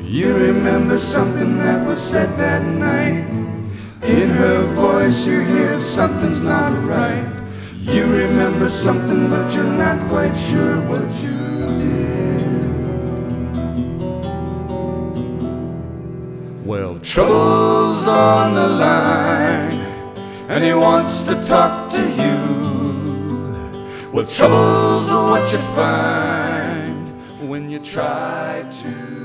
You remember something that was said that night. In her voice you hear something's not right. You remember something but you're not quite sure what you did. Well, trouble's on the line and he wants to talk to you. Well, trouble's what you find when you try to